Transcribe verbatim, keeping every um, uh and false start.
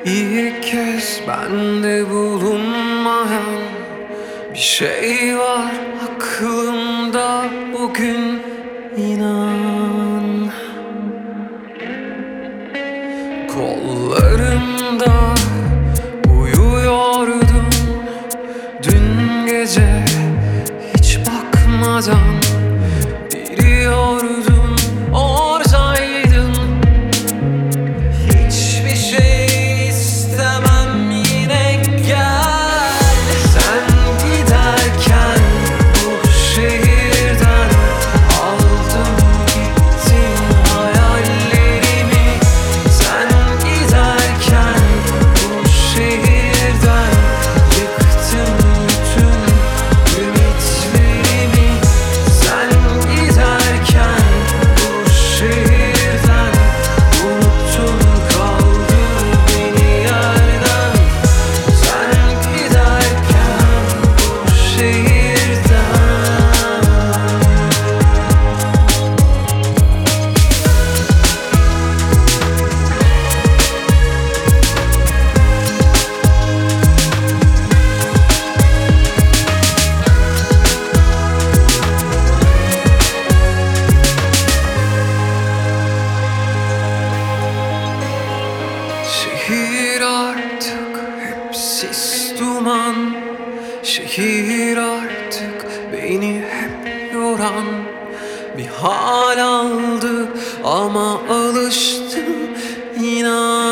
İlk kez bende bulunmayan bir şey var aklımda bugün, inan. Kollarımda uyuyordum dün gece, hiç bakmadan biliyordum oradaydın. Hiçbir şey istemem, yine gel. Sen giderken bu şehirden aldım gittim hayallerimi. Sen giderken bu şehirden yıktım bütün ümitlerimi. Sen giderken bu şehirden unuttun kaldı beni yerden. Sen giderken bu şehirden. Şehir artık hep sis duman, şehir artık beni hep yoran bir hal aldı, ama alıştım inan.